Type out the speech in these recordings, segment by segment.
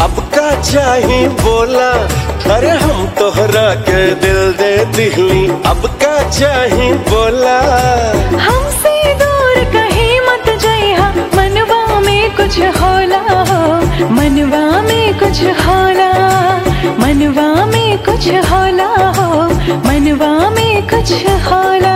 अब का चाही बोला, अरे हम तोहरा के दिल दे दिहली, अब का चाही बोला। हमसे दूर कहीं मत जइहा, मनवा में कुछ होला हो, मनवा में कुछ होला, मनवा में कुछ होला हो, मनवा में कुछ होला।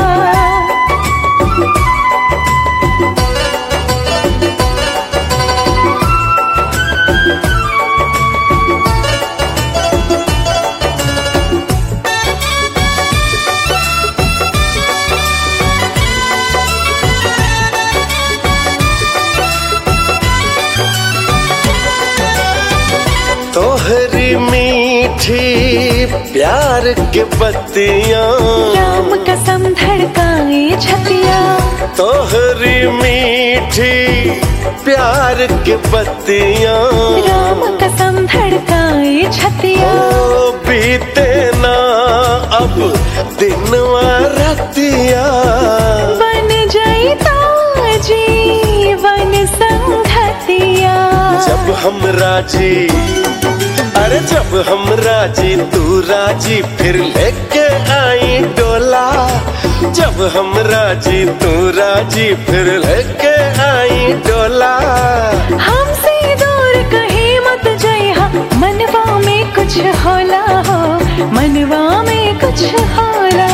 तोहरी मीठी प्यार के बत्तियां, राम कसम धड़काए छतिया, तोहरी मीठी प्यार के बत्तियां, राम कसम धड़काए छतिया। ओ बीते ना अब दिनवा रतिया, बन जाइता जीवन संगतिया। जब हम राजी, अरे जब हम राजी तू राजी, फिर लेके आई डोला। जब हम राजी तू राजी, फिर लेके आई डोला। हमसे दूर कहीं मत जइहा, मनवा में कुछ होला हो, मनवा में कुछ होला।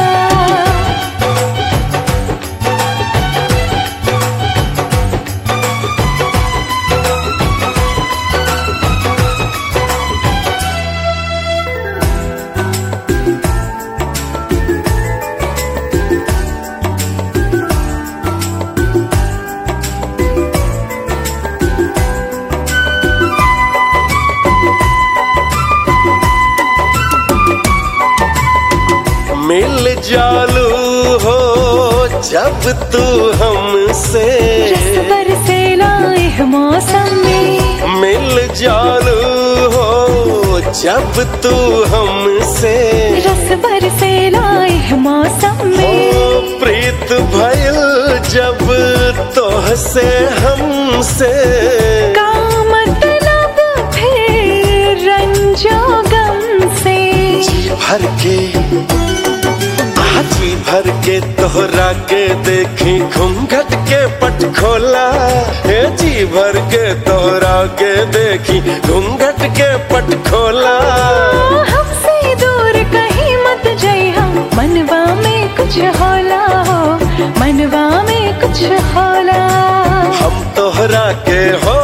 मिल जालू हो जब तू हमसे, रस बरसेला इह मौसम में। मिल जालू हो जब तू हमसे, रस बरसेला इह मौसम में। ओ प्रीत भइल जब तोहसे हमसे, का मतलब फिर रंजो गम से। जी भर के, जी भर के तोहरा के देखी, घूंघट के पट खोला। हे जी भर के तोहरा के देखी, घूंघट के पट खोला। हमसे दूर कहीं मत जइहा, मनवा में कुछ होला हो, मनवा में कुछ होला। हम तोहरा के हो,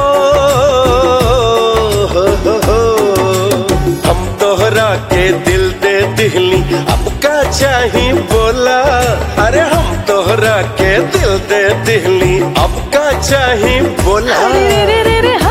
हम तोहरा के दिल दे दिहली, अब का चाही बोला। अरे हम तोहरा के दिल दे दिहली, अब का चाही बोला।